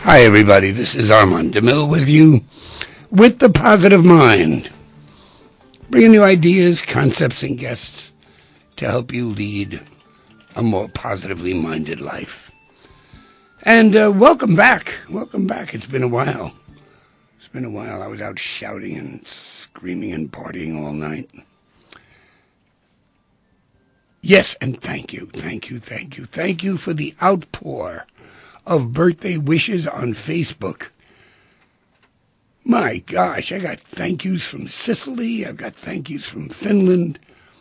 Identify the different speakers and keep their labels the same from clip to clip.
Speaker 1: Hi, everybody. This is Armand DeMille with you with The Positive Mind, bringing you ideas, concepts, and guests to help you lead a more positively minded life. And welcome back. Welcome back. It's been a while. I was out shouting and screaming and partying all night. Yes, and thank you for the outpour of birthday wishes on Facebook. My gosh, I got thank yous from Sicily. I've got thank yous from Finland.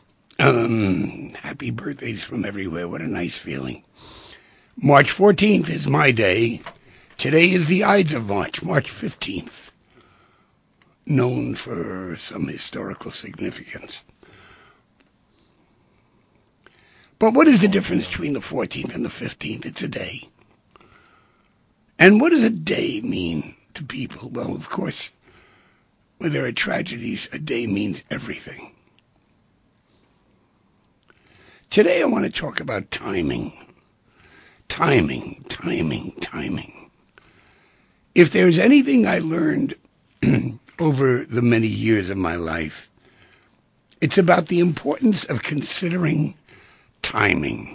Speaker 1: Happy birthdays from everywhere. What a nice feeling. March 14th is my day. Today is the Ides of March, March 15th, known for some historical significance. But what is the difference between the 14th and the 15th? It's a day. And what does a day mean to people? Well, of course, when there are tragedies, a day means everything. Today I want to talk about timing. Timing. If there's anything I learned over the many years of my life, it's about the importance of considering timing.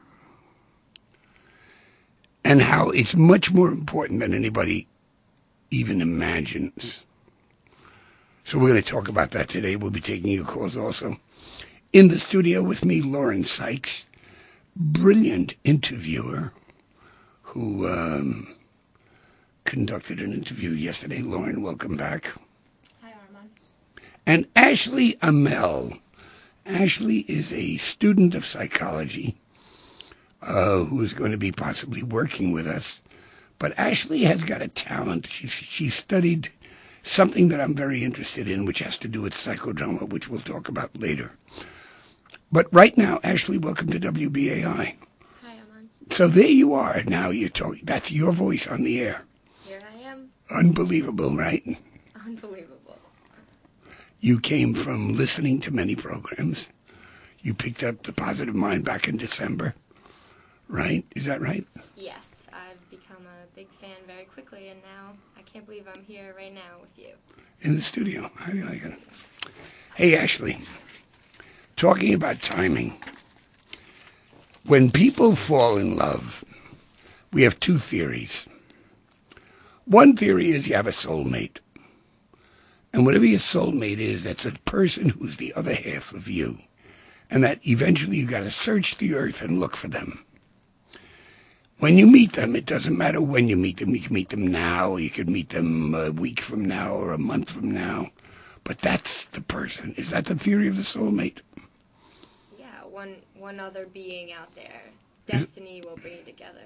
Speaker 1: And how it's much more important than anybody even imagines. So we're going to talk about that today. We'll be taking your calls also. In the studio with me, Lauren Sykes, brilliant interviewer who conducted an interview yesterday. Lauren, welcome back.
Speaker 2: Hi, Armand.
Speaker 1: And Ashley Amel. Ashley is a student of psychology who is going to be possibly working with us. But Ashley has got a talent. She studied something that I'm very interested in, which has to do with psychodrama, which we'll talk about later. But right now, Ashley, welcome to WBAI.
Speaker 2: Hi, Armand.
Speaker 1: So there you are. Now you're talking. That's your voice on the air.
Speaker 2: Here I am.
Speaker 1: Unbelievable, right?
Speaker 2: Unbelievable.
Speaker 1: You came from listening to many programs. You picked up The Positive Mind back in December. Right? Is that right?
Speaker 2: Yes, I've become a big fan very quickly, and now I can't believe I'm here right now with you.
Speaker 1: In the studio. I like it. Hey, Ashley, talking about timing. When people fall in love, we have two theories. One theory is you have a soulmate. And whatever your soulmate is, that's a person who's the other half of you. And that eventually you got to search the earth and look for them. When you meet them, it doesn't matter when you meet them. You can meet them now, or you could meet them a week from now or a month from now. But that's the person. Is that the theory of the soulmate?
Speaker 2: Yeah, one other being out there. Destiny will bring you together.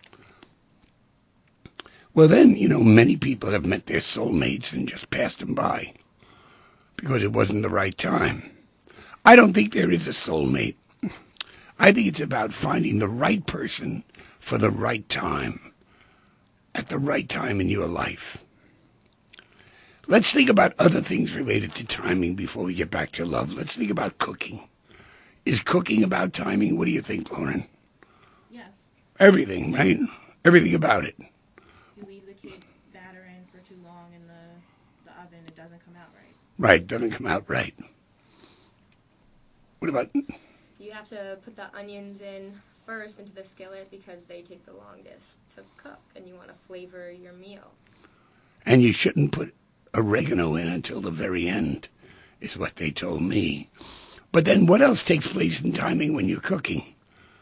Speaker 1: Well, then, many people have met their soulmates and just passed them by because it wasn't the right time. I don't think there is a soulmate. I think it's about finding the right person for the right time, at the right time in your life. Let's think about other things related to timing before we get back to love. Let's think about cooking. Is cooking about timing? What do you think, Lauren?
Speaker 2: Yes.
Speaker 1: Everything, right? Everything about it.
Speaker 2: You leave the cake batter in for too long in the oven, it doesn't come out right.
Speaker 1: Right, it doesn't come out right. What about...
Speaker 2: You have to put the onions in first into the skillet because they take the longest to cook, and you want to flavor your meal.
Speaker 1: And you shouldn't put oregano in until the very end, is what they told me. But then what else takes place in timing when you're cooking?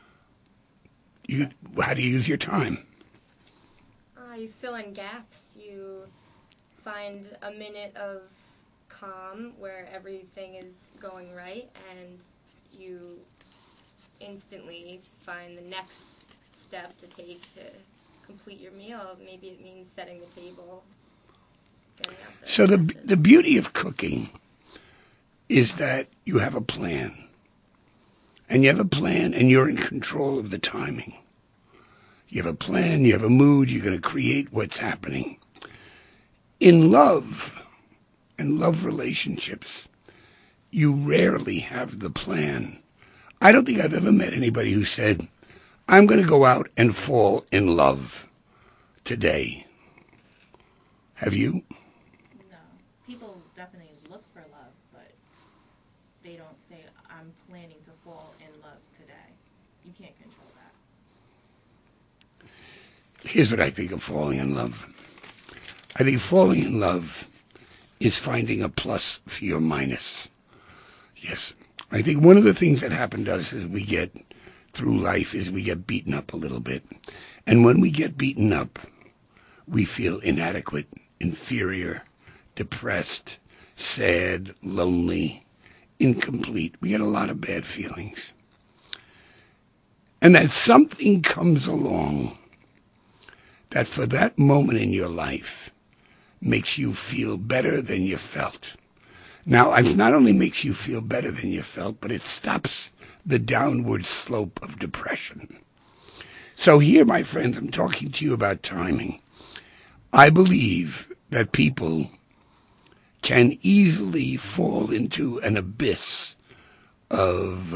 Speaker 1: How do you use your time?
Speaker 2: You fill in gaps. You find a minute of calm where everything is going right, and you instantly find the next step to take to complete your meal. Maybe it means setting the table.
Speaker 1: So the beauty of cooking is that you have a plan. And you have a plan, and you're in control of the timing. You have a plan, you have a mood, you're going to create what's happening. In love and love relationships, you rarely have the plan. I don't think I've ever met anybody who said, I'm going to go out and fall in love today. Have you?
Speaker 3: No. People definitely look for love, but they don't say, I'm planning to fall in love today. You can't control that.
Speaker 1: Here's what I think of falling in love. I think falling in love is finding a plus for your minus. Yes. I think one of the things that happen to us as we get through life is we get beaten up a little bit. And when we get beaten up, we feel inadequate, inferior, depressed, sad, lonely, incomplete. We get a lot of bad feelings. And that something comes along that for that moment in your life makes you feel better than you felt. Now, it not only makes you feel better than you felt, but it stops the downward slope of depression. So here, my friends, I'm talking to you about timing. I believe that people can easily fall into an abyss of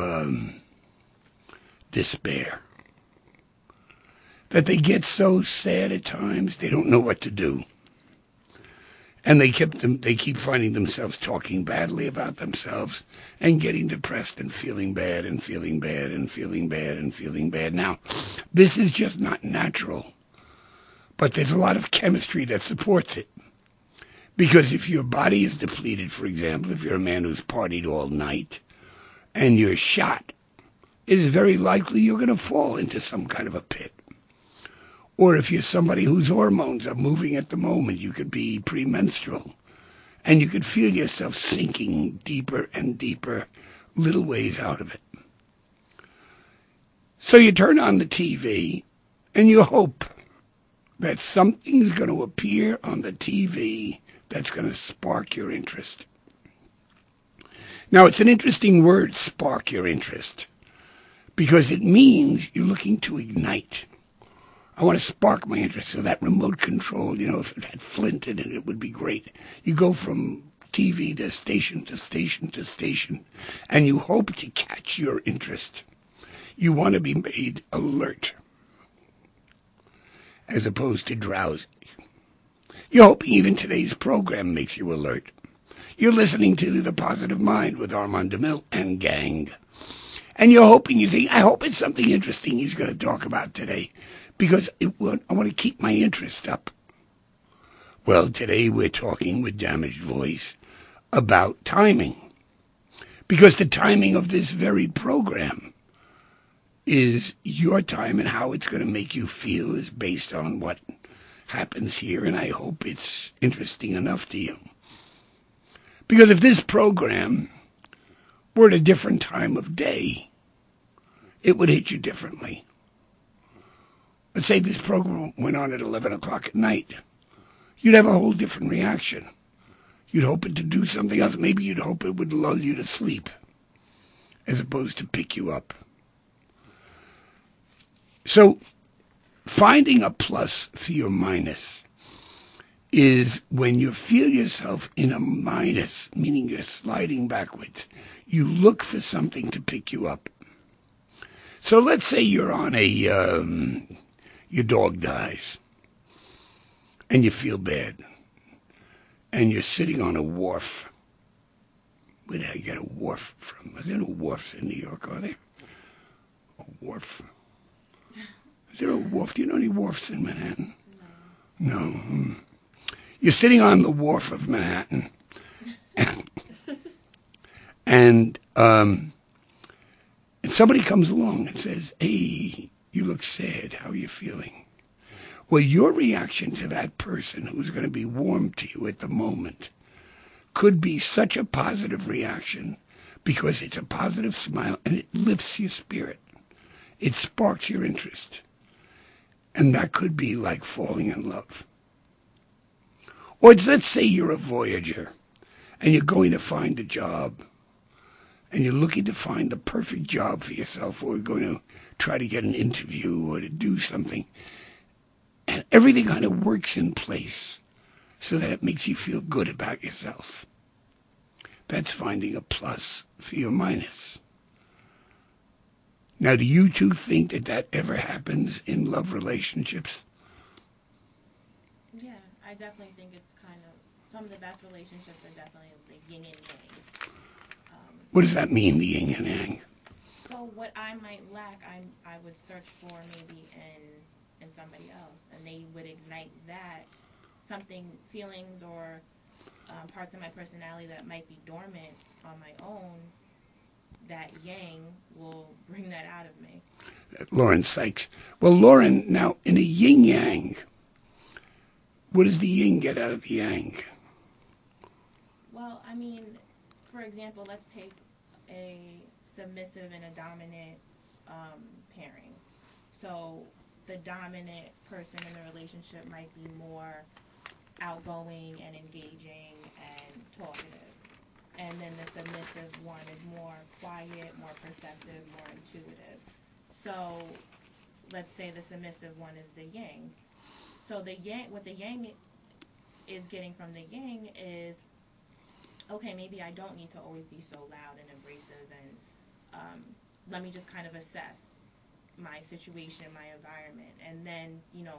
Speaker 1: despair. That they get so sad at times, they don't know what to do. And they keep finding themselves talking badly about themselves and getting depressed and feeling bad and feeling bad and feeling bad and feeling bad. Now, this is just not natural. But there's a lot of chemistry that supports it. Because if your body is depleted, for example, if you're a man who's partied all night and you're shot, it is very likely you're going to fall into some kind of a pit. Or if you're somebody whose hormones are moving at the moment, you could be premenstrual, and you could feel yourself sinking deeper and deeper, little ways out of it. So you turn on the TV, and you hope that something's going to appear on the TV that's going to spark your interest. Now, it's an interesting word, spark your interest, because it means you're looking to ignite. I want to spark my interest. So that remote control, if it had flint in it, it would be great. You go from TV to station to station to station, and you hope to catch your interest. You want to be made alert, as opposed to drowsy. You're hoping even today's program makes you alert. You're listening to The Positive Mind with Armand DeMille and gang. And you're hoping, you think, I hope it's something interesting he's going to talk about today, because I want to keep my interest up. Well, today we're talking with Damaged Voice about timing, because the timing of this very program is your time, and how it's going to make you feel is based on what happens here, and I hope it's interesting enough to you. Because if this program were at a different time of day, it would hit you differently. Let's say this program went on at 11 o'clock at night. You'd have a whole different reaction. You'd hope it to do something else. Maybe you'd hope it would lull you to sleep, as opposed to pick you up. So, finding a plus for your minus is when you feel yourself in a minus, meaning you're sliding backwards. You look for something to pick you up. So let's say you're on your dog dies, and you feel bad, and you're sitting on a wharf. Where did I get a wharf from? Are there no wharfs in New York, are there? A wharf? Is there a wharf? Do you know any wharfs in Manhattan? No. You're sitting on the wharf of Manhattan, and somebody comes along and says, hey, you look sad. How are you feeling? Well, your reaction to that person who's going to be warm to you at the moment could be such a positive reaction, because it's a positive smile and it lifts your spirit. It sparks your interest. And that could be like falling in love. Or let's say you're a voyager and you're going to find a job, and you're looking to find the perfect job for yourself, or you're going to try to get an interview or to do something. And everything kind of works in place so that it makes you feel good about yourself. That's finding a plus for your minus. Now, do you two think that ever happens in love relationships?
Speaker 3: Yeah, I definitely think it's kind of, some of the best relationships are definitely the yin and yang.
Speaker 1: What does that mean, the yin and yang?
Speaker 3: So what I might lack, I would search for maybe in somebody else, and they would ignite that, something, feelings or parts of my personality that might be dormant on my own. That yang will bring that out of me.
Speaker 1: Lauren Sykes. Well, Lauren, now in a yin-yang, what does the yin get out of the yang?
Speaker 3: Well, I mean, for example, let's take a submissive and a dominant pairing. So the dominant person in the relationship might be more outgoing and engaging and talkative. And then the submissive one is more quiet, more perceptive, more intuitive. So let's say the submissive one is the yang. So the yang, what the yang is getting from the yang is, okay, maybe I don't need to always be so loud and abrasive, and let me just kind of assess my situation, my environment, and then,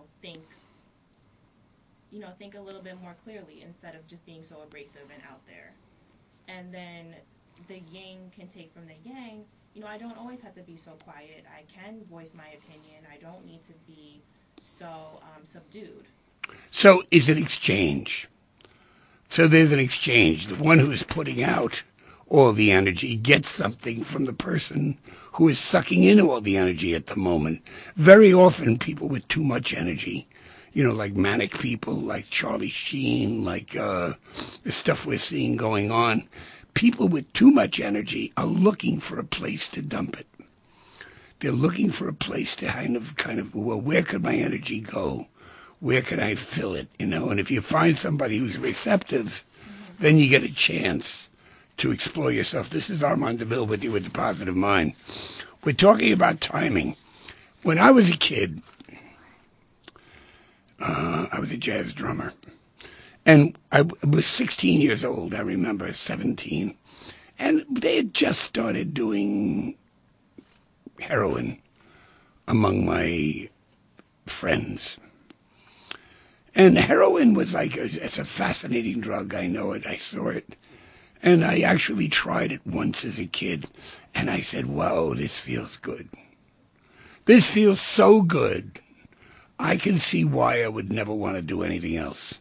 Speaker 3: think a little bit more clearly instead of just being so abrasive and out there. And then the yin can take from the yang, I don't always have to be so quiet. I can voice my opinion. I don't need to be so subdued.
Speaker 1: So it's an exchange. So there's an exchange. The one who is putting out all the energy gets something from the person who is sucking in all the energy at the moment. Very often people with too much energy, like manic people, like Charlie Sheen, like the stuff we're seeing going on. People with too much energy are looking for a place to dump it. They're looking for a place to kind of, well, where could my energy go? Where can I fill it? And if you find somebody who's receptive, then you get a chance to explore yourself. This is Armand DeMille with you with The Positive Mind. We're talking about timing. When I was a kid, I was a jazz drummer. And I was 16 years old, I remember, 17. And they had just started doing heroin among my friends. And heroin was it's a fascinating drug. I know it. I saw it. And I actually tried it once as a kid. And I said, whoa, this feels good. This feels so good. I can see why I would never want to do anything else.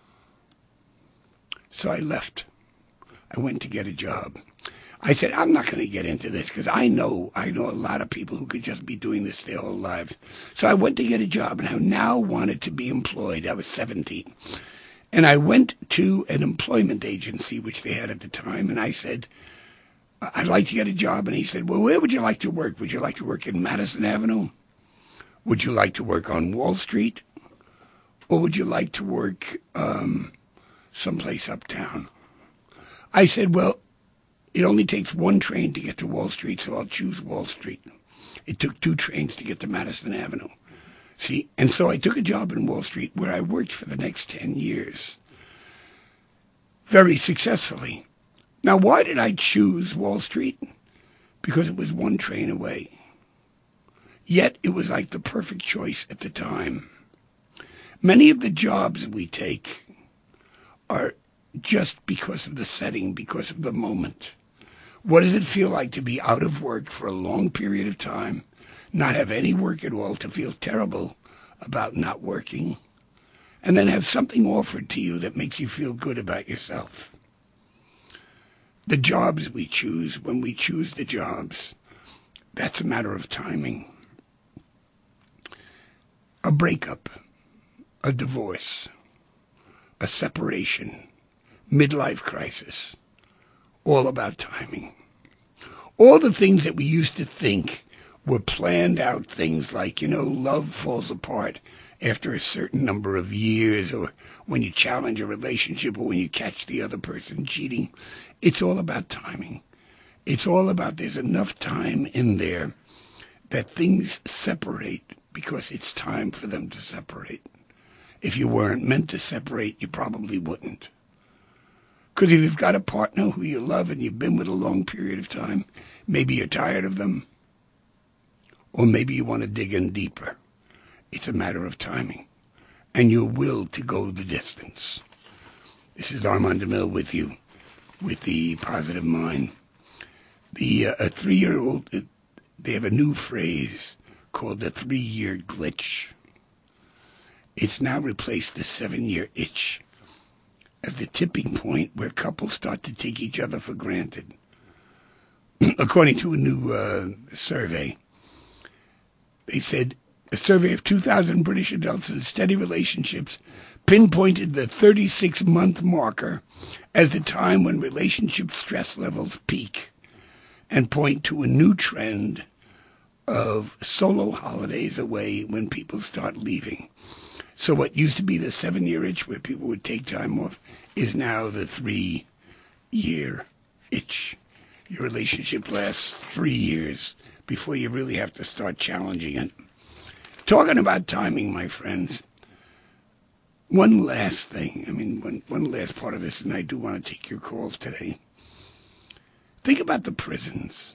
Speaker 1: So I left. I went to get a job. I said, I'm not going to get into this because I know a lot of people who could just be doing this their whole lives. So I went to get a job, and I now wanted to be employed. I was 17. And I went to an employment agency, which they had at the time, and I said, I'd like to get a job. And he said, well, where would you like to work? Would you like to work in Madison Avenue? Would you like to work on Wall Street? Or would you like to work someplace uptown? I said, well, it only takes one train to get to Wall Street, so I'll choose Wall Street. It took 2 trains to get to Madison Avenue. See, and so I took a job in Wall Street where I worked for the next 10 years, very successfully. Now, why did I choose Wall Street? Because it was 1 train away. Yet it was like the perfect choice at the time. Many of the jobs we take are just because of the setting, because of the moment. What does it feel like to be out of work for a long period of time, not have any work at all, to feel terrible about not working, and then have something offered to you that makes you feel good about yourself? The jobs we choose, when we choose the jobs, that's a matter of timing. A breakup, a divorce, a separation, midlife crisis, all about timing. All the things that we used to think were planned out things like, love falls apart after a certain number of years, or when you challenge a relationship, or when you catch the other person cheating. It's all about timing. It's all about there's enough time in there that things separate because it's time for them to separate. If you weren't meant to separate, you probably wouldn't. Because if you've got a partner who you love and you've been with a long period of time, maybe you're tired of them, or maybe you want to dig in deeper. It's a matter of timing. and your will to go the distance. This is Armand DeMille with you, with the Positive Mind. A 3-year-old, they have a new phrase called the 3-year glitch. It's now replaced the 7-year itch as the tipping point where couples start to take each other for granted. According to a new survey, they said a survey of 2,000 British adults in steady relationships pinpointed the 36-month marker as the time when relationship stress levels peak and point to a new trend of solo holidays away when people start leaving. So what used to be the 7-year itch where people would take time off is now the 3-year itch. Your relationship lasts 3 years before you really have to start challenging it. Talking about timing, my friends, one last thing, one last part of this, and I do want to take your calls today. Think about the prisons.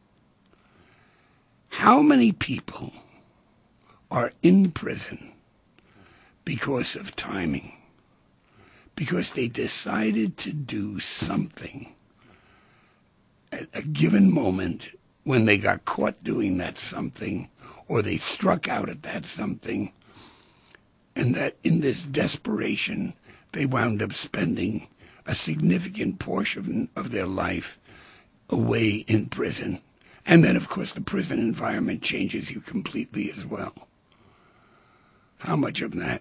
Speaker 1: How many people are in prison because of timing? Because they decided to do something at a given moment when they got caught doing that something, or they struck out at that something, and that in this desperation, they wound up spending a significant portion of their life away in prison. And then, of course, the prison environment changes you completely as well. How much of that?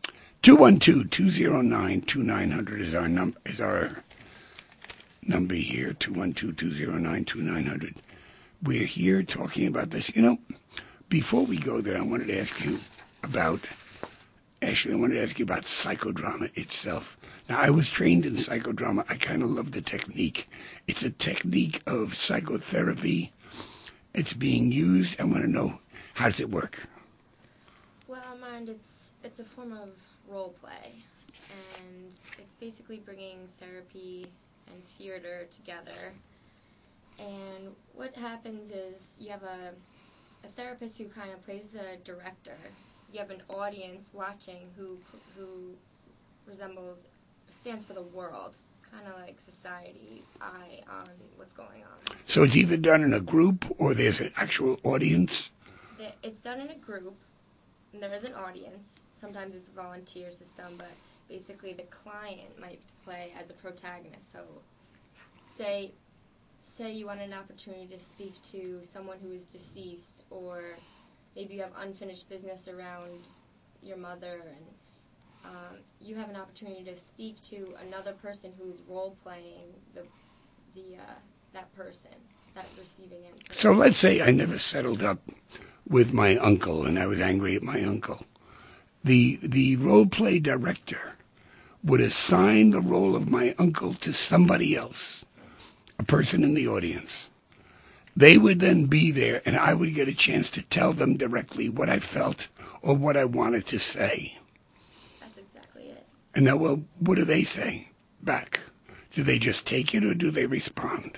Speaker 1: 212-209-2900 is our number here, 212-209-2900. We're here talking about this. Before we go there, I wanted to ask you about psychodrama itself. Now, I was trained in psychodrama. I kind of love the technique. It's a technique of psychotherapy. It's being used. I want to know, how does it work?
Speaker 2: Well, Armand, it's a form of role play, and it's basically bringing therapy and theater together. And what happens is you have a therapist who kind of plays the director. You have an audience watching who stands for the world, kind of like society's eye on what's going on.
Speaker 1: So it's either done in a group or there's an actual audience?
Speaker 2: It's done in a group, and there is an audience. Sometimes it's a volunteer system, but basically the client might play as a protagonist. So say you want an opportunity to speak to someone who is deceased, or maybe you have unfinished business around your mother, and you have an opportunity to speak to another person who's role-playing that person, that receiving end person.
Speaker 1: So let's say I never settled up with my uncle, and I was angry at my uncle. The role-play director would assign the role of my uncle to somebody else, a person in the audience. They would then be there, and I would get a chance to tell them directly what I felt or what I wanted to say.
Speaker 2: That's exactly it.
Speaker 1: And now, well, what do they say back? Do they just take it, or do they respond?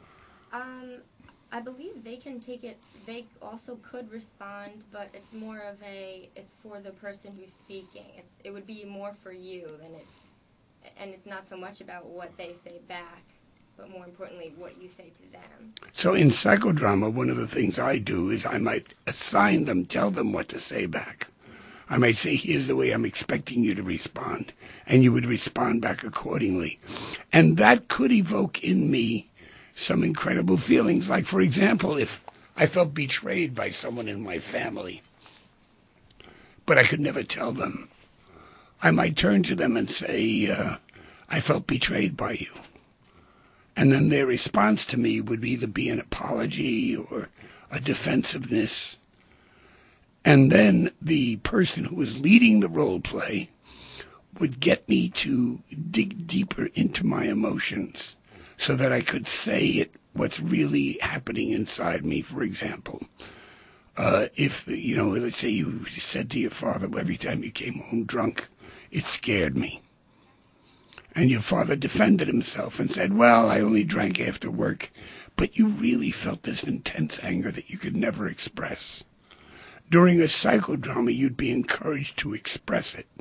Speaker 2: I believe they can take it. They also could respond, but it's more of it's for the person who's speaking. It would be more for you and it's not so much about what they say back, but more importantly, what you say to them.
Speaker 1: So in psychodrama, one of the things I do is I might assign them, tell them what to say back. I might say, here's the way I'm expecting you to respond, and you would respond back accordingly. And that could evoke in me some incredible feelings. Like, for example, if I felt betrayed by someone in my family, but I could never tell them, I might turn to them and say, I felt betrayed by you. And then their response to me would either be an apology or a defensiveness. And then the person who was leading the role play would get me to dig deeper into my emotions so that I could say what's really happening inside me. For example, if, let's say you said to your father every time you came home drunk, it scared me. And your father defended himself and said, well, I only drank after work. But you really felt this intense anger that you could never express. During a psychodrama, you'd be encouraged to express it.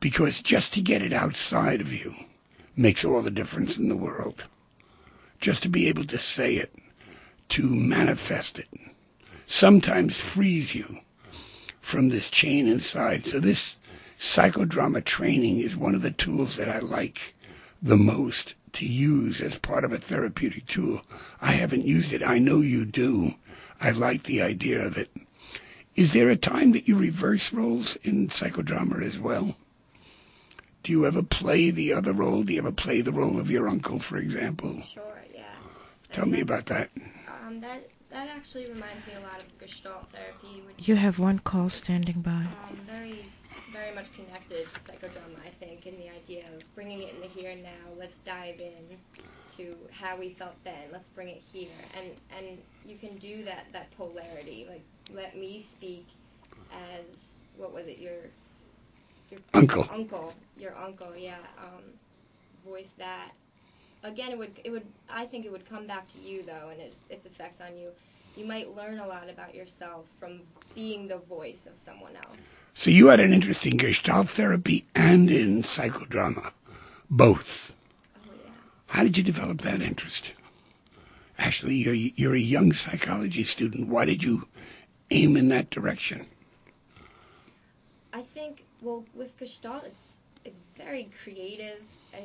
Speaker 1: because just to get it outside of you makes all the difference in the world. Just to be able to say it, to manifest it, sometimes frees you from this chain inside. So this psychodrama training is one of the tools that I like the most to use as part of a therapeutic tool. I haven't used it. I know you do. I like the idea of it. Is there a time that you reverse roles in psychodrama as well? Do you ever play the other role? Do you ever play the role of your uncle, for example?
Speaker 2: Sure, yeah.
Speaker 1: Tell me about that.
Speaker 2: That actually reminds me a lot of Gestalt therapy, which
Speaker 4: You have one call standing by.
Speaker 2: very, very much connected to psychodrama, I think, and the idea of bringing it in the here and now. Let's dive in to how we felt then. Let's bring it here, and you can do that polarity. Like, let me speak as, what was it, your
Speaker 1: Uncle.
Speaker 2: Your uncle, yeah. Voice that. Again, it would. I think it would come back to you though, and its effects on you. You might learn a lot about yourself from being the voice of someone else.
Speaker 1: So you had an interest in Gestalt therapy and in psychodrama, both.
Speaker 2: Oh yeah.
Speaker 1: How did you develop that interest? Actually, you're a young psychology student. Why did you aim in that direction?
Speaker 2: I think, well, with Gestalt, it's very creative.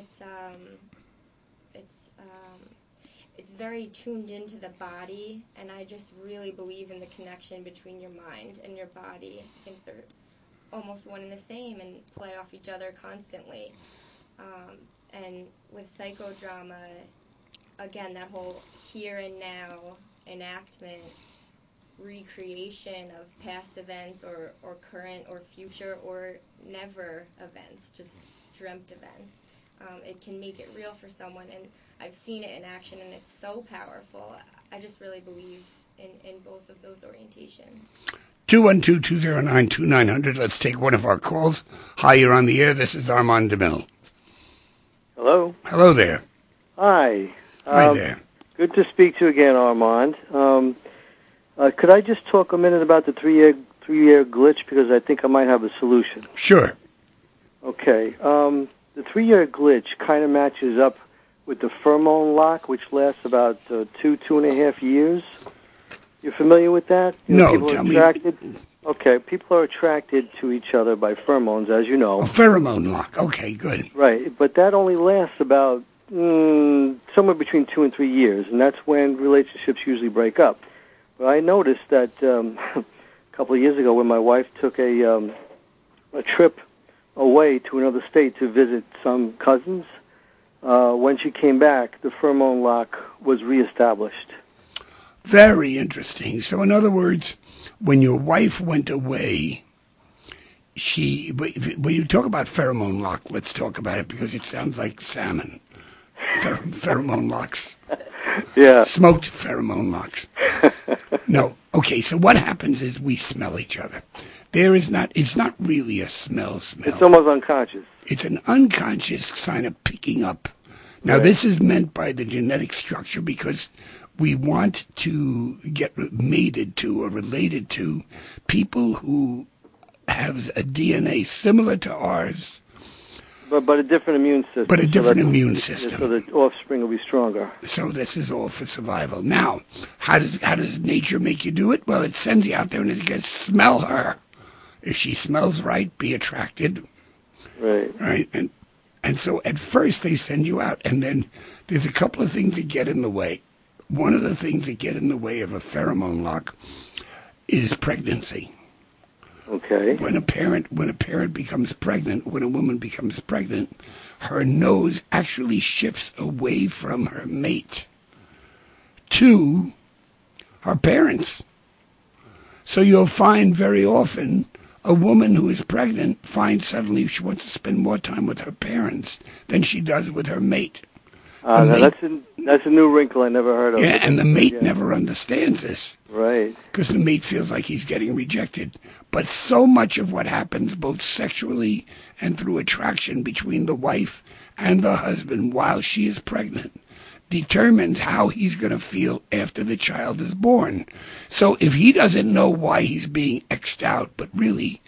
Speaker 2: It's very tuned into the body, and I just really believe in the connection between your mind and your body. I think they're almost one and the same and play off each other constantly. And with psychodrama, again, that whole here and now enactment, recreation of past events or current or future or never events, just dreamt events. It can make it real for someone, and I've seen it in action, and it's so powerful. I just really believe in both of those orientations.
Speaker 1: 212-209-2900. Let's take one of our calls. Hi, you're on the air. This is Armand DeMille.
Speaker 5: Hello.
Speaker 1: Hello there.
Speaker 5: Hi.
Speaker 1: Hi there.
Speaker 5: Good to speak to you again, Armand. Could I just talk a minute about the three-year glitch, because I think I might have a solution.
Speaker 1: Sure.
Speaker 5: Okay. The 3-year glitch kind of matches up with the pheromone lock, which lasts about 2.5 years. You familiar with that?
Speaker 1: No, tell me.
Speaker 5: Okay, people are attracted to each other by pheromones, as you know.
Speaker 1: A pheromone lock. Okay, good.
Speaker 5: Right, but that only lasts about somewhere between 2 and 3 years, and that's when relationships usually break up. But I noticed that a couple of years ago when my wife took a trip away to another state to visit some cousins, when she came back, the pheromone lock was reestablished.
Speaker 1: Very interesting. So in other words, when your wife went away, when you talk about pheromone lock, let's talk about it because it sounds like salmon. Pheromone locks.
Speaker 5: Yeah.
Speaker 1: Smoked pheromone locks. No. Okay, so what happens is we smell each other. It's not really a smell.
Speaker 5: It's almost unconscious.
Speaker 1: It's an unconscious sign of picking up. Now,
Speaker 5: Right.
Speaker 1: This is meant by the genetic structure because we want to get mated to or related to people who have a DNA similar to ours.
Speaker 5: But a different immune system.
Speaker 1: But a different
Speaker 5: that-
Speaker 1: immune system.
Speaker 5: So the offspring will be stronger.
Speaker 1: So this is all for survival. Now, how does nature make you do it? Well, it sends you out there and it goes, smell her. If she smells right, be attracted.
Speaker 5: Right.
Speaker 1: Right? And so at first they send you out, and then there's a couple of things that get in the way. One of the things that get in the way of a pheromone lock is pregnancy.
Speaker 5: Okay.
Speaker 1: When a parent becomes pregnant, when a woman becomes pregnant, her nose actually shifts away from her mate to her parents. So you'll find very often a woman who is pregnant finds suddenly she wants to spend more time with her parents than she does with her mate.
Speaker 5: Now that's a new wrinkle I never heard of.
Speaker 1: Yeah, and the mate never understands this.
Speaker 5: Right.
Speaker 1: Because the mate feels like he's getting rejected. But so much of what happens both sexually and through attraction between the wife and the husband while she is pregnant determines how he's going to feel after the child is born. So if he doesn't know why he's being X'd out, but really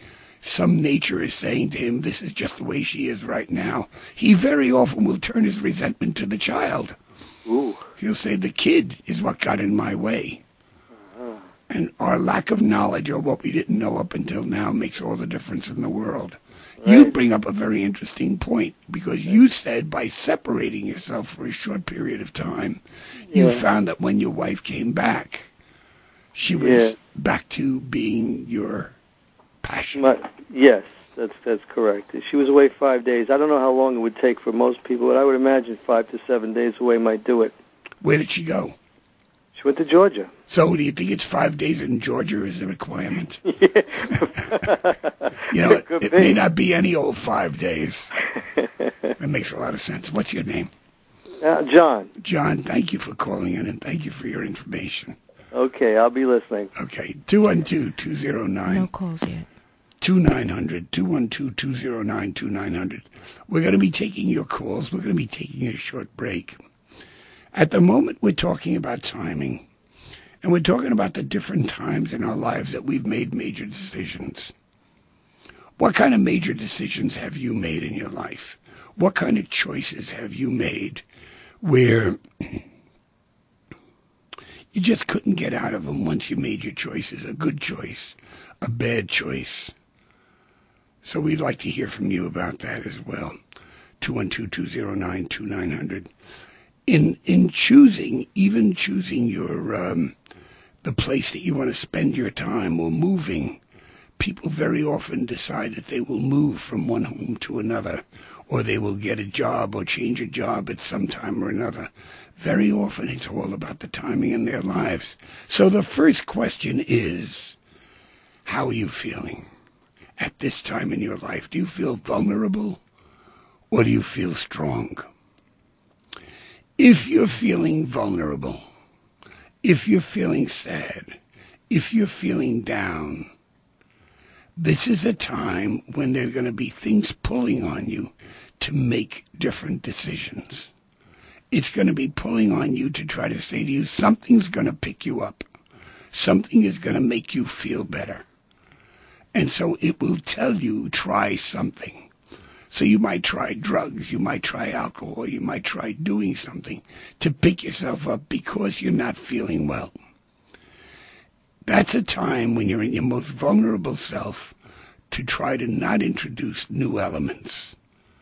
Speaker 1: some nature is saying to him, this is just the way she is right now, he very often will turn his resentment to the child.
Speaker 5: Ooh.
Speaker 1: He'll say, the kid is what got in my way. And our lack of knowledge, or what we didn't know up until now, makes all the difference in the world. Right. You bring up a very interesting point, because you said by separating yourself for a short period of time, you found that when your wife came back, she was back to being your passion.
Speaker 5: Yes, that's correct. She was away 5 days. I don't know how long it would take for most people, but I would imagine 5 to 7 days away might do it.
Speaker 1: Where did she go?
Speaker 5: She went to Georgia.
Speaker 1: So do you think it's 5 days in Georgia is a requirement?
Speaker 5: Yeah.
Speaker 1: It may not be any old 5 days. That makes a lot of sense. What's your name?
Speaker 5: John.
Speaker 1: John, thank you for calling in, and thank you for your information.
Speaker 5: Okay, I'll be listening.
Speaker 1: Okay, 212-209.
Speaker 4: No calls yet.
Speaker 1: 2900, 212-209-2900. We're going to be taking your calls. We're going to be taking a short break. At the moment, we're talking about timing, and we're talking about the different times in our lives that we've made major decisions. What kind of major decisions have you made in your life? What kind of choices have you made where you just couldn't get out of them once you made your choices? A good choice, a bad choice. So we'd like to hear from you about that as well. 212-209-2900. In choosing, even choosing your the place that you want to spend your time, or moving, people very often decide that they will move from one home to another, or they will get a job or change a job at some time or another. Very often it's all about the timing in their lives. So the first question is, how are you feeling at this time in your life? Do you feel vulnerable, or do you feel strong? If you're feeling vulnerable, if you're feeling sad, if you're feeling down, this is a time when there are going to be things pulling on you to make different decisions. It's going to be pulling on you to try to say to you, something's going to pick you up. Something is going to make you feel better. And so it will tell you, try something. So you might try drugs, you might try alcohol, you might try doing something to pick yourself up because you're not feeling well. That's a time when you're in your most vulnerable self to try to not introduce new elements.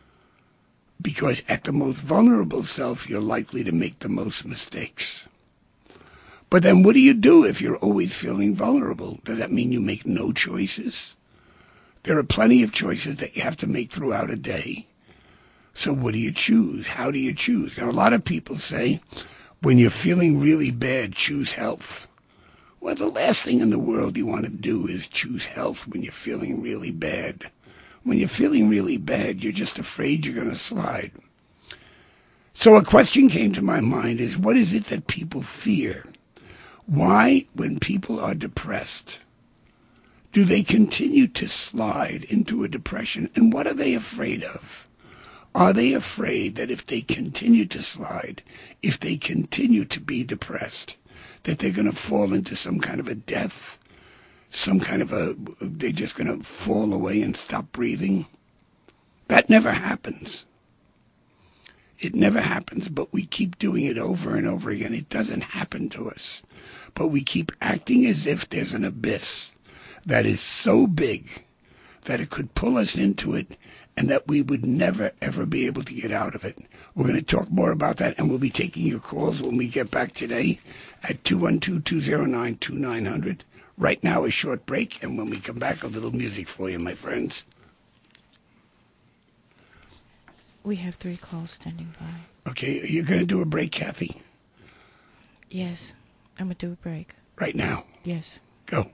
Speaker 1: Because at the most vulnerable self, you're likely to make the most mistakes. But then what do you do if you're always feeling vulnerable? Does that mean you make no choices? There are plenty of choices that you have to make throughout a day. So what do you choose? How do you choose? Now, a lot of people say, when you're feeling really bad, choose health. Well, the last thing in the world you want to do is choose health when you're feeling really bad. When you're feeling really bad, you're just afraid you're going to slide. So a question came to my mind is, what is it that people fear? Why, when people are depressed, do they continue to slide into a depression? And what are they afraid of? Are they afraid that if they continue to slide, if they continue to be depressed, that they're going to fall into some kind of a death? Some kind of they're just going to fall away and stop breathing? That never happens. It never happens, but we keep doing it over and over again. It doesn't happen to us. But we keep acting as if there's an abyss that is so big that it could pull us into it and that we would never, ever be able to get out of it. We're going to talk more about that, and we'll be taking your calls when we get back today at 212-209-2900. Right now, a short break, and when we come back, a little music for you, my friends.
Speaker 4: We have 3 calls standing by.
Speaker 1: Okay, are you going to do a break, Kathy?
Speaker 4: Yes, I'm going to do a break.
Speaker 1: Right now?
Speaker 4: Yes.
Speaker 1: Go.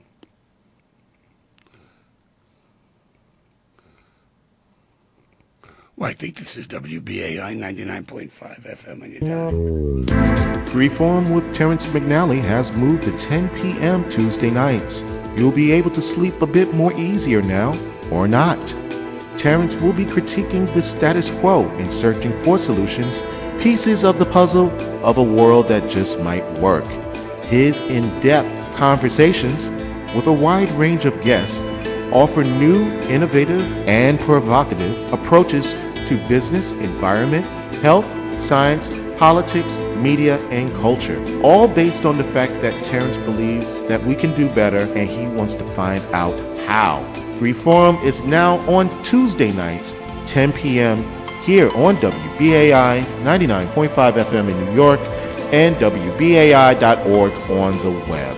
Speaker 1: Well, I think this is WBAI 99.5 FM on your dial.
Speaker 6: Freeform with Terrence McNally has moved to 10 p.m. Tuesday nights. You'll be able to sleep a bit more easier now, or not. Terrence will be critiquing the status quo and searching for solutions, pieces of the puzzle of a world that just might work. His in-depth conversations with a wide range of guests offer new, innovative, and provocative approaches to business, environment, health, science, politics, media, and culture, all based on the fact that Terrence believes that we can do better and he wants to find out how. Freeform is now on Tuesday nights, 10 p.m. here on WBAI 99.5 FM in New York and WBAI.org on the web.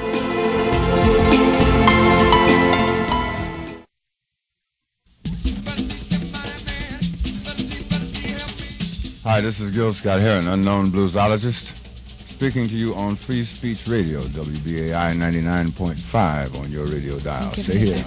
Speaker 7: Hi, this is Gil Scott-Heron, unknown bluesologist, speaking to you on Free Speech Radio, WBAI 99.5 on your radio dial. Stay here.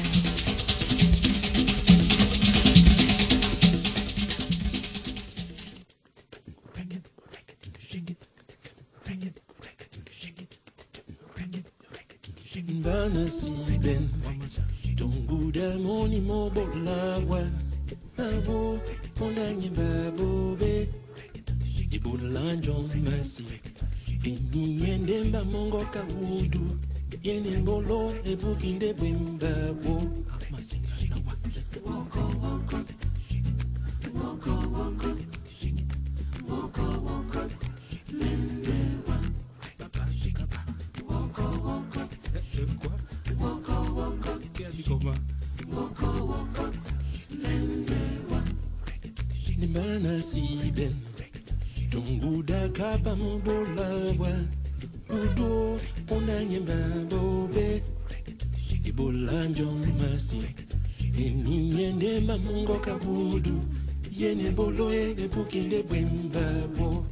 Speaker 8: Tunguda kapa mubolawa Udo onanye babobe Ibolanjo masi Eni yende mamungo kabudu Yene bolo ebe bukinde bwembabo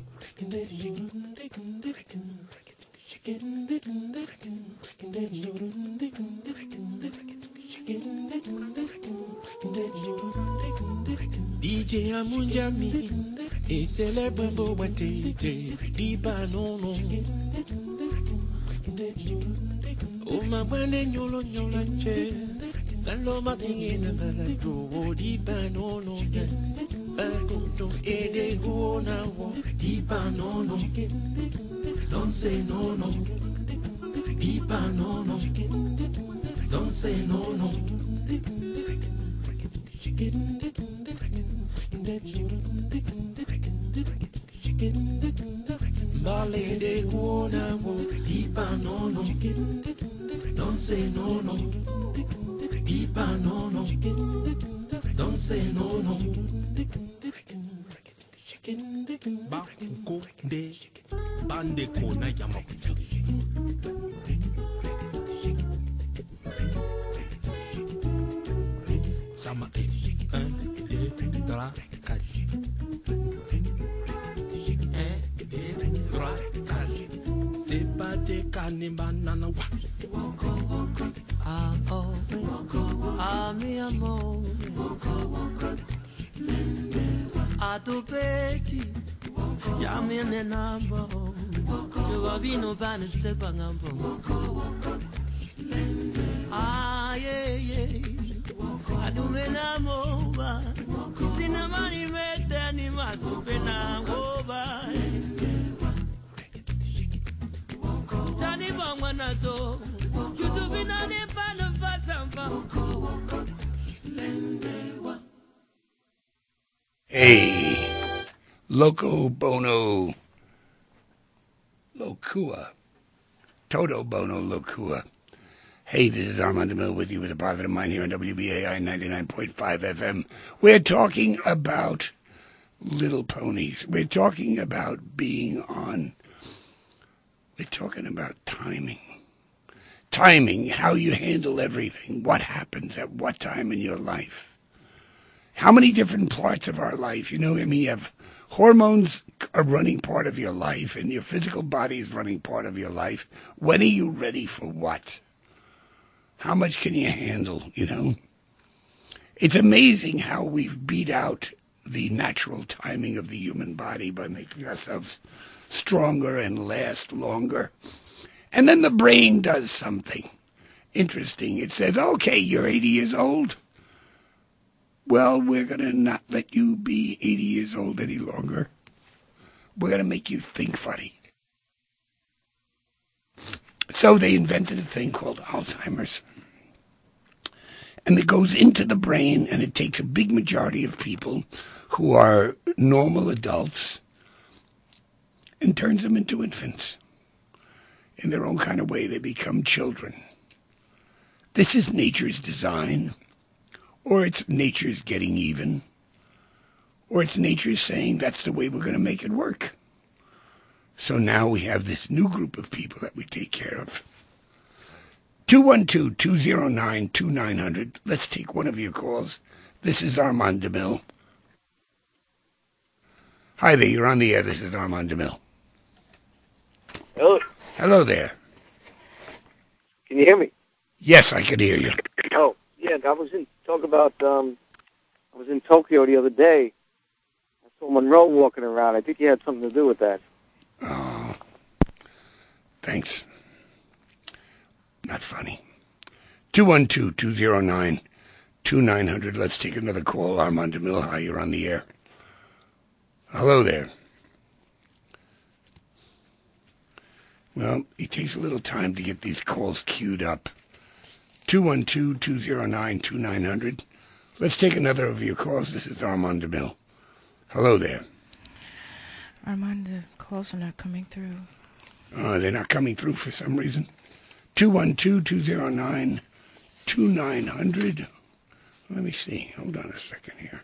Speaker 8: DJ Amunjami et célèbre beau watete Diba nono O ma bande nyolo nyolache Lalo matingi na galado Diba nono Bakuto ede huona wo Diba nono Don't say no no Diba nono Don't say no no Bale de guona wo Dipa no no Don't say no no Dipa no no Don't say no no Bakuko de Bande kona yamakuchu Sama e 1, 2, 3, 4 1, 2, 3, 4 C'est pas des cannes banana Woko woko Ah oh Ah mi amor Woko woko A tu peti Ya mi nenambo Chua vino bane sepa ngambo Woko woko Ah yeah yeah Adumena moba Sina mani meta ni matupena moba Tani bangwa nazo YouTube na ne pana fasampa
Speaker 1: Hey, Loco Bono Locua. Toto Bono Locua. Hey, this is Armando Mill with you with a positive mind here on WBAI 99.5 FM. We're talking about Little Ponies. We're talking about being on. We're talking about timing. Timing, how you handle everything, what happens at what time in your life. How many different parts of our life, you have hormones are running part of your life and your physical body is running part of your life. When are you ready for what? How much can you handle, It's amazing how we've beat out the natural timing of the human body by making ourselves stronger and last longer. And then the brain does something interesting. It says, okay, you're 80 years old. Well, we're going to not let you be 80 years old any longer. We're going to make you think funny. So they invented a thing called Alzheimer's. And it goes into the brain, and it takes a big majority of people who are normal adults and turns them into infants. In their own kind of way, they become children. This is nature's design, or it's nature's getting even, or it's nature's saying that's the way we're going to make it work. So now we have this new group of people that we take care of. 212-209-2900. Let's take one of your calls. This is Armand DeMille. Hi there, you're on the air. This is Armand DeMille.
Speaker 5: Hello.
Speaker 1: Hello there.
Speaker 5: Can you hear me?
Speaker 1: Yes, I can hear you.
Speaker 5: Oh, yeah. I was in Tokyo the other day. I saw Monroe walking around. I think he had something to do with that.
Speaker 1: Oh, thanks. Not funny. 212-209-2900. Let's take another call. Armand DeMille, hi, you're on the air. Hello there. Well, it takes a little time to get these calls queued up. 212-209-2900. Let's take another of your calls. This is Armand DeMille. Hello there.
Speaker 4: Armand, the calls are not coming through.
Speaker 1: They're not coming through for some reason. 212-209-2900. Let me see. Hold on a second here.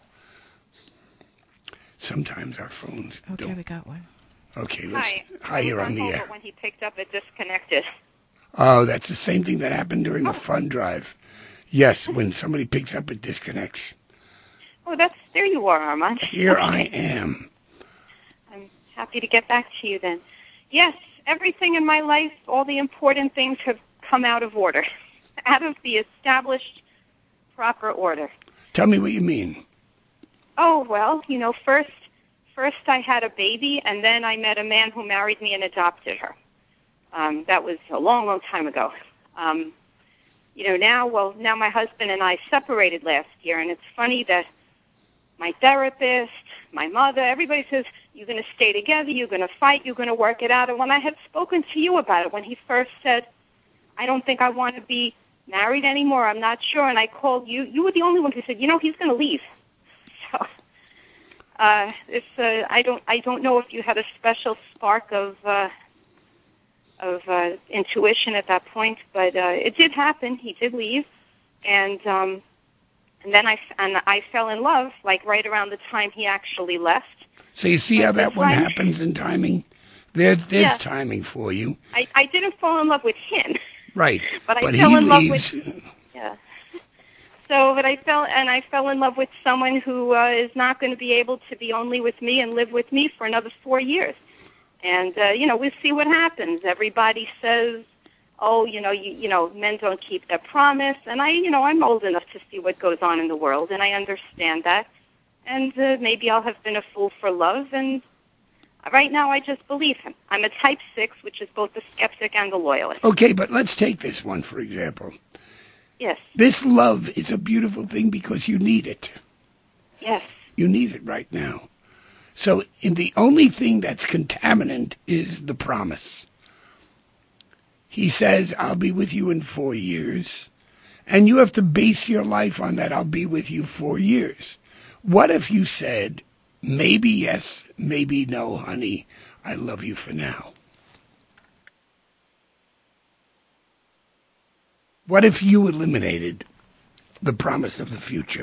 Speaker 1: Sometimes our phones
Speaker 4: Okay,
Speaker 1: don't.
Speaker 4: we got one.
Speaker 1: Okay,
Speaker 9: Hi,
Speaker 1: you're on the air.
Speaker 9: But when he picked up, it disconnected.
Speaker 1: Oh, that's the same thing that happened during the fund drive. Yes, when somebody picks up, it disconnects.
Speaker 9: Oh, there you are, Armand.
Speaker 1: Here I am.
Speaker 9: I'm happy to get back to you then. Yes, everything in my life, all the important things have come out of order, out of the established proper order.
Speaker 1: Tell me what you mean.
Speaker 9: Oh, well, first I had a baby, and then I met a man who married me and adopted her. That was a long, long time ago. Now my husband and I separated last year, and it's funny that my therapist, my mother, everybody says, you're going to stay together, you're going to fight, you're going to work it out. And when I had spoken to you about it, when he first said, I don't think I want to be married anymore, I'm not sure, and I called you, you were the only one who said, he's going to leave. So I don't know if you had a special spark of intuition at that point, but it did happen. He did leave, and then I fell in love like right around the time he actually left.
Speaker 1: So you see how that one happens in timing? There's timing for you.
Speaker 9: I didn't fall in love with him.
Speaker 1: Right.
Speaker 9: But I
Speaker 1: fell
Speaker 9: he
Speaker 1: in
Speaker 9: leaves.
Speaker 1: love with...
Speaker 9: Yeah. So, but I fell in love with someone who is not going to be able to be only with me and live with me for another 4 years. And, we'll see what happens. Everybody says, men don't keep their promise. And I'm old enough to see what goes on in the world, and I understand that. And maybe I'll have been a fool for love, and right now I just believe him. I'm a type 6, which is both the skeptic and the loyalist.
Speaker 1: Okay, but let's take this one, for example.
Speaker 9: Yes.
Speaker 1: This love is a beautiful thing because you need it.
Speaker 9: Yes.
Speaker 1: You need it right now. So the only thing that's contaminant is the promise. He says, I'll be with you in 4 years. And you have to base your life on that. I'll be with you 4 years. What if you said, maybe yes, maybe no, honey, I love you for now? What if you eliminated the promise of the future?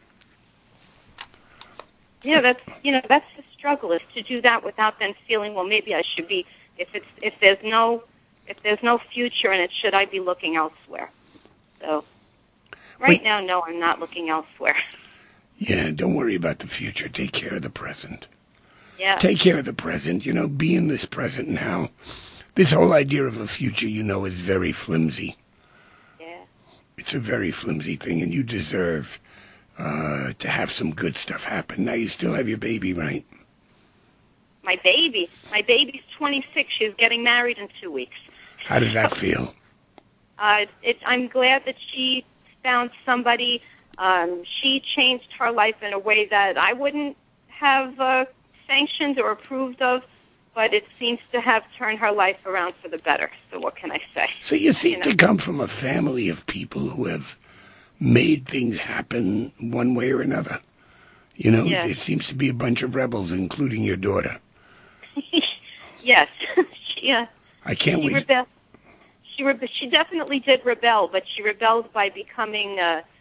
Speaker 9: Yeah, that's the struggle, is to do that without then feeling, well, maybe I should be, if there's no future in it, should I be looking elsewhere? So right now, no, I'm not looking elsewhere.
Speaker 1: Yeah, don't worry about the future. Take care of the present.
Speaker 9: Yeah.
Speaker 1: Take care of the present. Be in this present now. This whole idea of a future, is very flimsy.
Speaker 9: Yeah.
Speaker 1: It's a very flimsy thing, and you deserve to have some good stuff happen. Now, you still have your baby, right?
Speaker 9: My baby's 26. She's getting married in 2 weeks.
Speaker 1: How does that feel?
Speaker 9: I'm glad that she found somebody. She changed her life in a way that I wouldn't have sanctioned or approved of, but it seems to have turned her life around for the better. So what can I say?
Speaker 1: So you seem to come from a family of people who have made things happen one way or another. You know,
Speaker 9: Yes.
Speaker 1: there seems to be a bunch of rebels, including your daughter.
Speaker 9: Yes.
Speaker 1: I can't
Speaker 9: She
Speaker 1: wait.
Speaker 9: rebelled. She definitely did rebel, but she rebelled by becoming,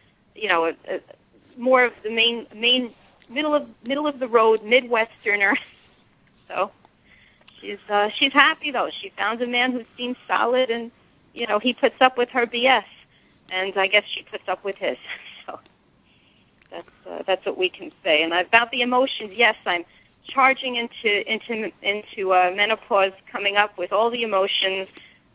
Speaker 9: more of the main middle of the road Midwesterner. So she's happy though. She found a man who seems solid, and he puts up with her BS, and I guess she puts up with his. So that's what we can say. And about the emotions, yes, I'm charging into menopause, coming up with all the emotions.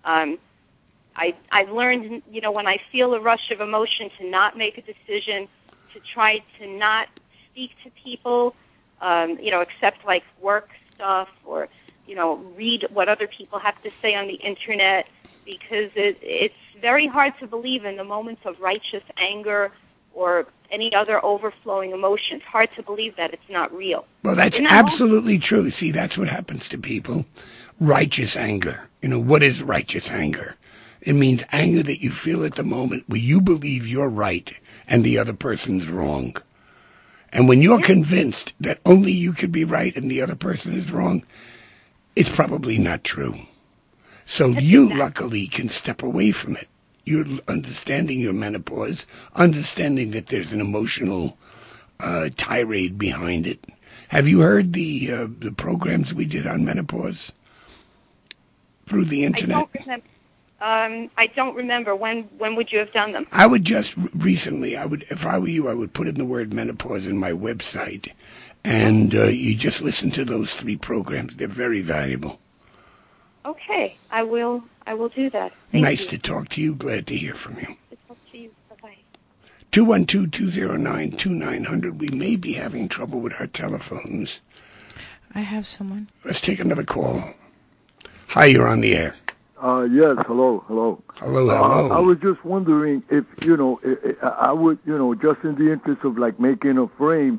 Speaker 9: I've learned, when I feel a rush of emotion, to not make a decision, to try to not speak to people, except like work stuff or, read what other people have to say on the internet, because it's very hard to believe in the moments of righteous anger or any other overflowing emotion. It's hard to believe that it's not real.
Speaker 1: Well, that's
Speaker 9: Isn't that
Speaker 1: absolutely true. See, that's what happens to people. Righteous anger. What is righteous anger? It means anger that you feel at the moment where you believe you're right and the other person's wrong. And when you're convinced that only you could be right and the other person is wrong, it's probably not true. So you luckily can step away from it. You're understanding your menopause, understanding that there's an emotional tirade behind it. Have you heard the programs we did on menopause through the internet?
Speaker 9: I don't remember. When would you have done them?
Speaker 1: I would just recently. If I were you, I would put in the word menopause in my website, and you just listen to those 3 programs. They're very valuable.
Speaker 9: Okay, I will do that.
Speaker 1: Nice to talk to you. Glad to hear from you.
Speaker 9: To talk to you. Bye-bye.
Speaker 1: 212-209-2900. We may be having trouble with our telephones.
Speaker 4: I have someone.
Speaker 1: Let's take another call. Hi, you're on the air.
Speaker 10: Yes, hello.
Speaker 1: Hello.
Speaker 10: I was just wondering if, I would, just in the interest of like making a frame,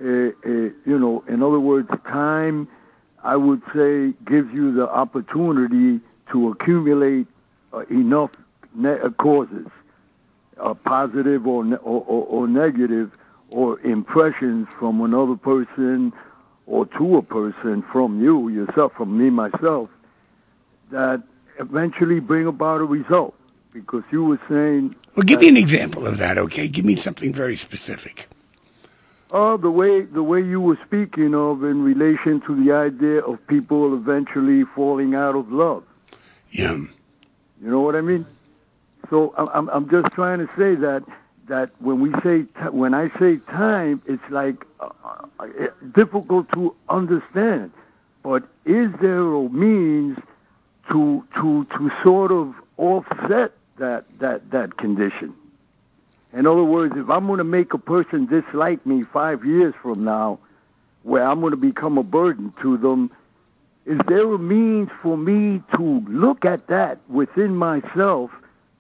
Speaker 10: in other words, time, I would say, gives you the opportunity to accumulate enough causes, positive or negative, or impressions from another person or to a person, from you, yourself, from me, myself, that eventually bring about a result. Because you were saying...
Speaker 1: Well, give me an example of that, okay? Give me something very specific.
Speaker 10: The way you were speaking of in relation to the idea of people eventually falling out of love.
Speaker 1: Yeah.
Speaker 10: You know what I mean? So I'm just trying to say that when I say time, it's like difficult to understand. But is there a means to sort of offset that condition? In other words, if I'm going to make a person dislike me 5 years from now, where I'm going to become a burden to them, is there a means for me to look at that within myself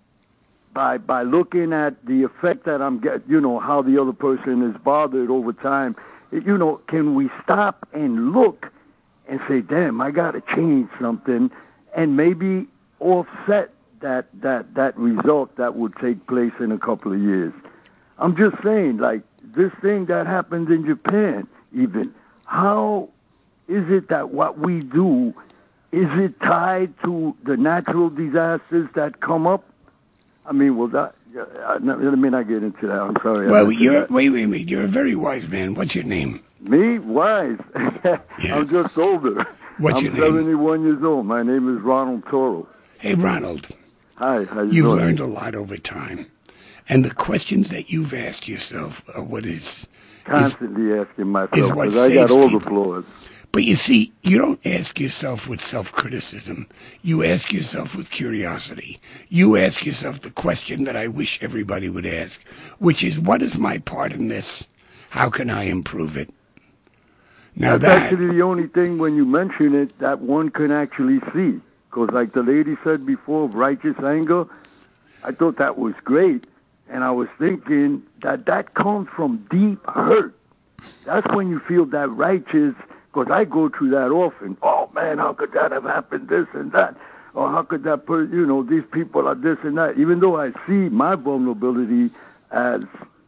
Speaker 10: by looking at the effect that I'm getting, how the other person is bothered over time? Can we stop and look and say, damn, I got to change something, and maybe offset that result that would take place in a couple of years? I'm just saying, like, this thing that happened in Japan, even, how is it that what we do, is it tied to the natural disasters that come up? I mean, let me not get into that. I'm sorry.
Speaker 1: Well, wait. You're a very wise man. What's your name?
Speaker 10: Me? Wise? I'm just older.
Speaker 1: What's your name?
Speaker 10: I'm 71 years old. My name is Ronald Toro.
Speaker 1: Hey, Ronald.
Speaker 10: Hi, how you
Speaker 1: You've
Speaker 10: doing?
Speaker 1: learned a lot over time. And the questions that you've asked yourself are what is...
Speaker 10: Constantly asking myself,
Speaker 1: what
Speaker 10: because I got
Speaker 1: saves
Speaker 10: overflows.
Speaker 1: But you see, you don't ask yourself with self-criticism. You ask yourself with curiosity. You ask yourself the question that I wish everybody would ask, which is, what is my part in this? How can I improve it? Now
Speaker 10: That's actually the only thing, when you mention it, that one can actually see. Because like the lady said before, of righteous anger, I thought that was great. And I was thinking that comes from deep hurt. That's when you feel that righteous, because I go through that often. Oh, man, how could that have happened, this and that? Or how could that, these people are this and that. Even though I see my vulnerability, as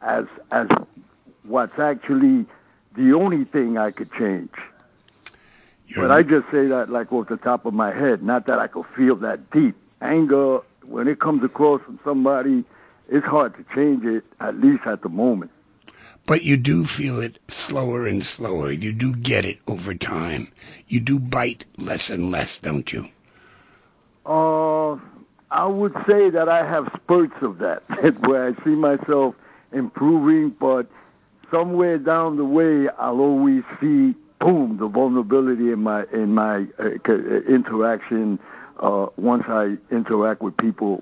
Speaker 10: what's actually the only thing I could change. But I just say that like off the top of my head, not that I could feel that deep. Anger, when it comes across from somebody, it's hard to change it, at least at the moment.
Speaker 1: But you do feel it slower and slower. You do get it over time. You do bite less and less, don't you?
Speaker 10: I would say that I have spurts of that, where I see myself improving, but somewhere down the way, I'll always see, boom, the vulnerability in my interaction. Once I interact with people,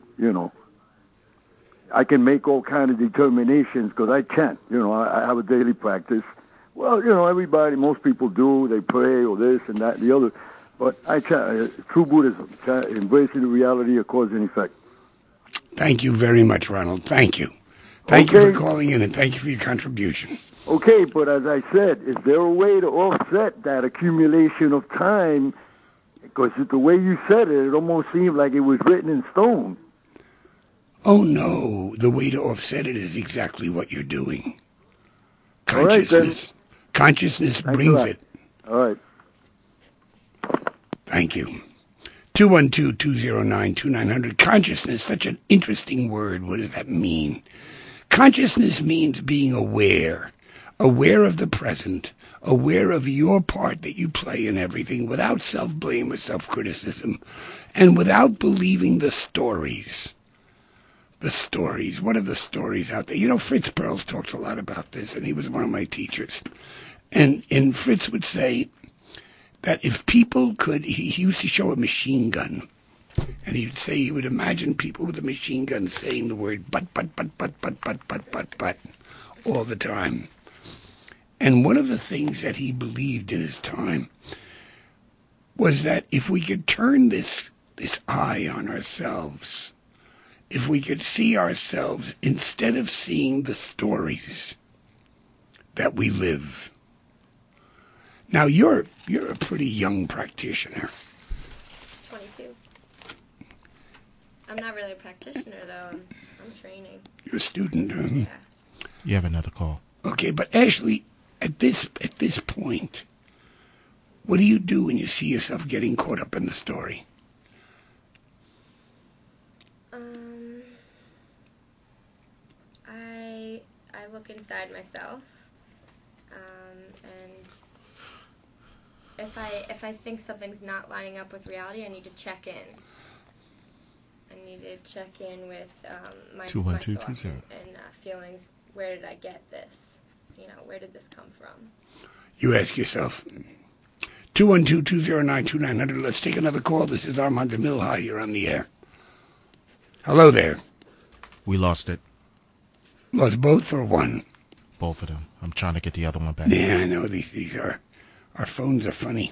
Speaker 10: I can make all kind of determinations because I can't. I have a daily practice. Well, most people do. They pray or this and that and the other. But I can't. True Buddhism, embracing the reality of cause and effect.
Speaker 1: Thank you very much, Ronald. Thank you. Thank you for calling in, and thank you for your contribution.
Speaker 10: Okay, but as I said, is there a way to offset that accumulation of time? Because the way you said it, it almost seemed like it was written in stone.
Speaker 1: Oh, no. The way to offset it is exactly what you're doing. Consciousness. Consciousness brings it.
Speaker 10: All right.
Speaker 1: Thank you. 212-209-2900. Consciousness, such an interesting word. What does that mean? Consciousness means being aware of the present, aware of your part that you play in everything, without self-blame or self-criticism, and without believing the stories. The stories. What are the stories out there? Fritz Perls talks a lot about this, and he was one of my teachers. And Fritz would say that if people could, he used to show a machine gun, and he would say he would imagine people with a machine gun saying the word but all the time. And one of the things that he believed in his time was that if we could turn this eye on ourselves, if we could see ourselves instead of seeing the stories that we live. Now, you're a pretty young practitioner.
Speaker 2: 22. I'm not really a practitioner, though. I'm training.
Speaker 1: You're a student.
Speaker 2: Yeah.
Speaker 6: You have another call.
Speaker 1: Okay, but Ashley, at this point, what do you do when you see yourself getting caught up in the story?
Speaker 2: I look inside myself, and if I think something's not lining up with reality, I need to check in. I need to check in with my thoughts and feelings. Where did I get this? Where did this come from?
Speaker 1: You ask yourself. 212-209-2900. Let's take another call. This is Armand DeMille. You're on the air. Hello there.
Speaker 6: We lost it.
Speaker 1: Lost both or one?
Speaker 6: Both of them. I'm trying to get the other one back.
Speaker 1: Yeah, I know. These are... Our phones are funny.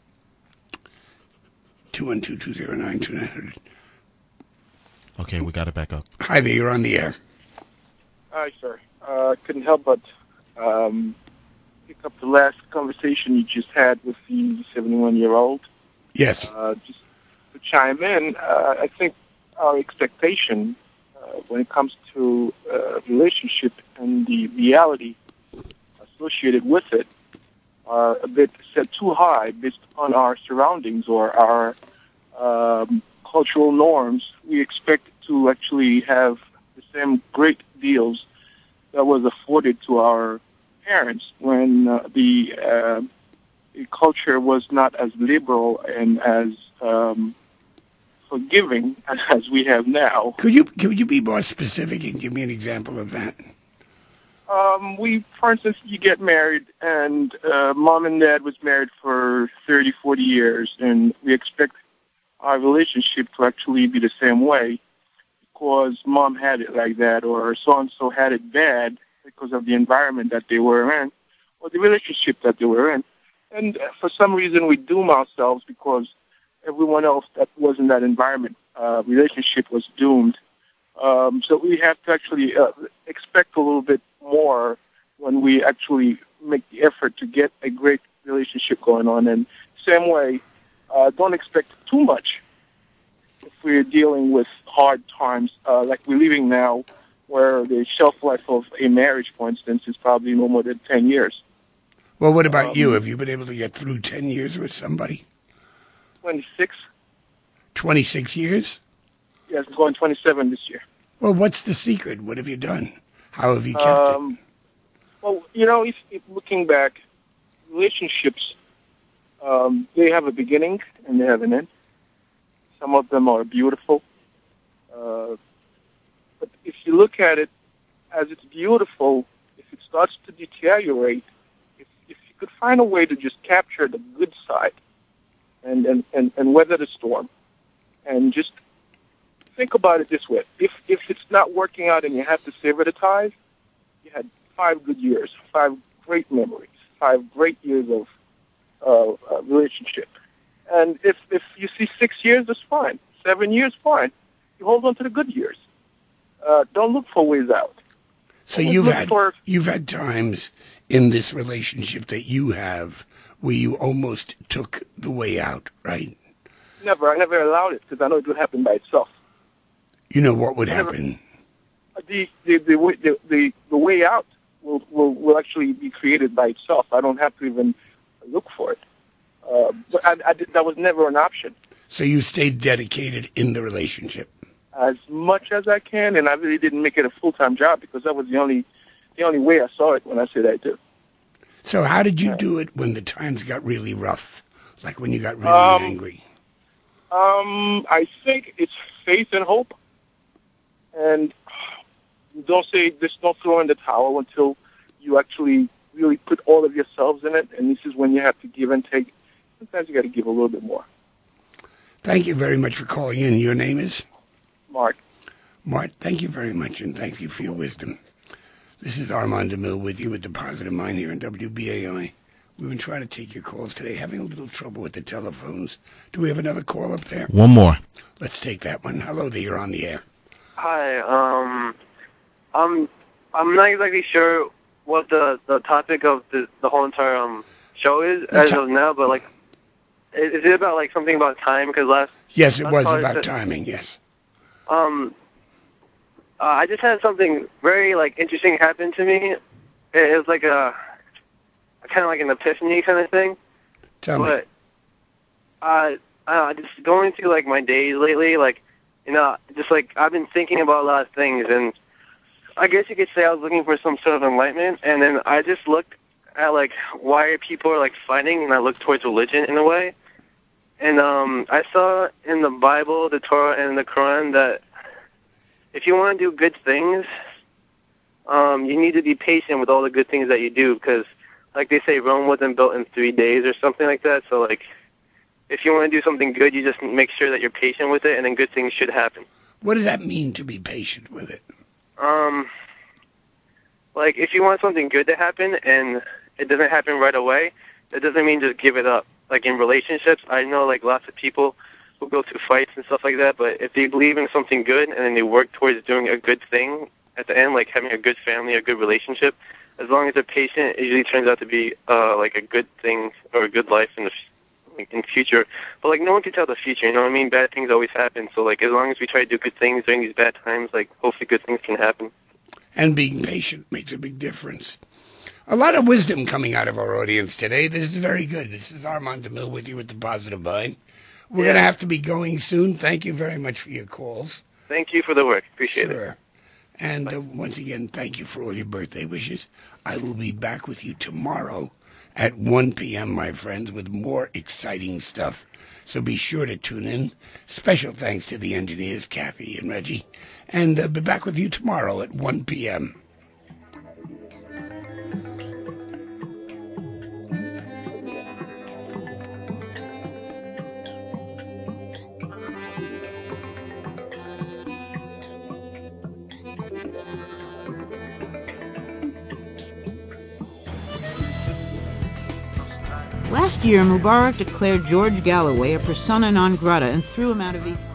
Speaker 1: 212-209-2900.
Speaker 6: Okay, we got it back up.
Speaker 1: Hi there. You're on the air.
Speaker 11: Hi, sir. Couldn't help but pick up the last conversation you just had with the 71-year-old.
Speaker 1: Yes.
Speaker 11: Just to chime in, I think our expectation when it comes to relationship and the reality associated with it are a bit set too high based on our surroundings or our cultural norms. We expect to actually have the same great deals that was afforded to our parents when the culture was not as liberal and as forgiving as we have now.
Speaker 1: Could you be more specific and give me an example of that?
Speaker 11: For instance, you get married, and mom and dad was married for 30, 40 years, and we expect our relationship to actually be the same way because mom had it like that, or so-and-so had it bad because of the environment that they were in, or the relationship that they were in. And for some reason, we doom ourselves because everyone else that was in that environment, relationship was doomed. So we have to actually expect a little bit more when we actually make the effort to get a great relationship going on. And same way, don't expect too much if we're dealing with hard times like we're living now. where the shelf life of a marriage, for instance, is probably no more than 10 years.
Speaker 1: Well, what about you? Have you been able to get through 10 years with somebody?
Speaker 11: 26.
Speaker 1: 26 years?
Speaker 11: Yes, I'm going 27 this year.
Speaker 1: Well, what's the secret? What have you done? How have you kept it?
Speaker 11: Well, if looking back, relationships, they have a beginning and they have an end. Some of them are beautiful. But if you look at it as it's beautiful, if it starts to deteriorate, if you could find a way to just capture the good side and weather the storm, and just think about it this way. If it's not working out and you have to sever the ties, you had 5 good years, 5 great memories, 5 great years of relationship. And if you see 6 years, that's fine. 7 years, fine. You hold on to the good years. Don't look for ways out.
Speaker 1: So you've had times in this relationship that you have where you almost took the way out, right?
Speaker 11: Never. I never allowed it because I know it would happen by itself.
Speaker 1: You know what would happen?
Speaker 11: The way out will actually be created by itself. I don't have to even look for it. But that was never an option.
Speaker 1: So you stayed dedicated in the relationship?
Speaker 11: As much as I can, and I really didn't make it a full-time job because that was the only way I saw it when I said I did.
Speaker 1: So how did you do it when the times got really rough, like when you got really angry?
Speaker 11: I think it's faith and hope. And don't throw in the towel until you actually really put all of yourselves in it. And this is when you have to give and take. Sometimes you got to give a little bit more.
Speaker 1: Thank you very much for calling in. Your name is?
Speaker 11: Mark.
Speaker 1: Mark, thank you very much, and thank you for your wisdom. This is Armand DeMille with you with the Positive Mind here in WBAI. We've been trying to take your calls today, having a little trouble with the telephones. Do we have another call up there?
Speaker 6: One more.
Speaker 1: Let's take that one. Hello there, you're on the air.
Speaker 12: Hi, I'm not exactly sure what the topic of the whole entire show is as of now, but like, is it about like something about time? Because
Speaker 1: yes, it was about timing. Yes.
Speaker 12: I just had something very like interesting happen to me. It was like a kind of like an epiphany kind of thing.
Speaker 1: Tell me.
Speaker 12: But just going through like my days lately, like, just like I've been thinking about a lot of things, and I guess you could say I was looking for some sort of enlightenment, and then I just looked at like why people are like fighting, and I looked towards religion in a way. And I saw in the Bible, the Torah, and the Quran that if you want to do good things, you need to be patient with all the good things that you do, because like they say, Rome wasn't built in 3 days or something like that. So like, if you want to do something good, you just make sure that you're patient with it, and then good things should happen.
Speaker 1: What does that mean, to be patient with it?
Speaker 12: Like if you want something good to happen and it doesn't happen right away, that doesn't mean just give it up. Like in relationships, I know like lots of people who go through fights and stuff like that, but if they believe in something good and then they work towards doing a good thing at the end, like having a good family, a good relationship, as long as they're patient, it usually turns out to be like a good thing or a good life in the future. But like no one can tell the future, you know what I mean? Bad things always happen. So like as long as we try to do good things during these bad times, like hopefully good things can happen.
Speaker 1: And being patient makes a big difference. A lot of wisdom coming out of our audience today. This is very good. This is Armand DeMille with you with the Positive Mind. We're going to have to be going soon. Thank you very much for your calls.
Speaker 12: Thank you for the work. Appreciate
Speaker 1: it. And once again, thank you for all your birthday wishes. I will be back with you tomorrow at 1 p.m., my friends, with more exciting stuff. So be sure to tune in. Special thanks to the engineers, Kathy and Reggie. And be back with you tomorrow at 1 p.m.
Speaker 13: Last year, Mubarak declared George Galloway a persona non grata and threw him out of the...